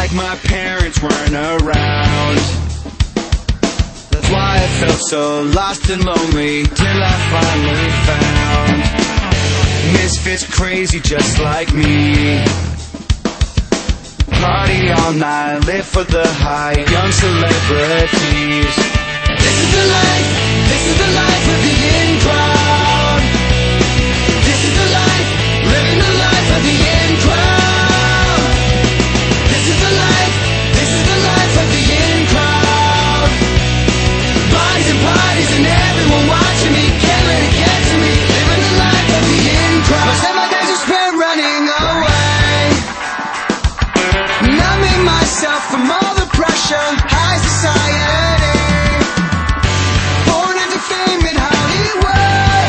like my parents weren't around. That's why I felt so lost and lonely till I finally found misfits crazy just like me. Party all night, live for the high, young celebrities. This is the life, this is the life of the in crowd. This is the life, living the life of the in crowd. This is the life, this is the life of the in crowd. Bodies and parties and everyone watching me, can't let it get to me, living the life of the in crowd. Most of my days are spent running away, numbing myself from all the pressure, high society. Born into fame in Hollywood,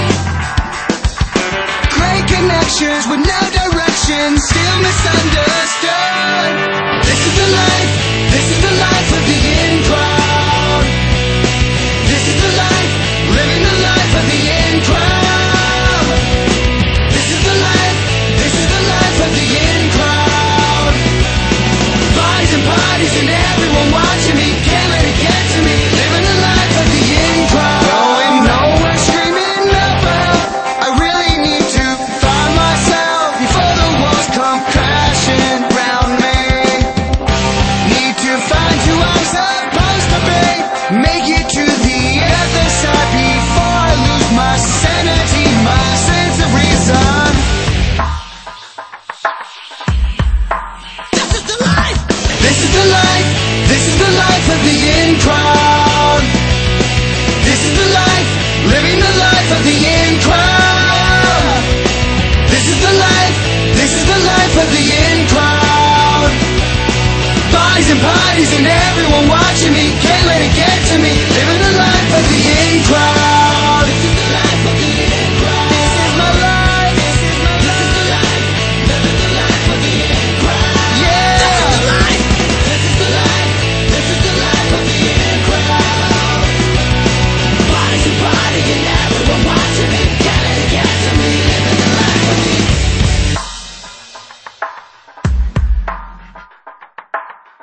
great connections with no direction, still misunderstood. This is the life, this is the life of the in crowd. This is the life, living the life of the in crowd. This is the life, this is the life of the in crowd. Bodies and parties and everyone watching me, can't let it get to me, living the life of the in crowd. Going nowhere, screaming about, I really need to find myself before the walls come crashing round me. Need to find who I'm supposed to be, make it to the other side before I lose my sanity, my sense of reason. This is the life, this is the life, this is the life of the in crowd. This is the life, living the life of the in crowd. This is the life, this is the life of the in crowd. Bodies and parties and everyone watching me, can't let it get to me, living the life of the in crowd.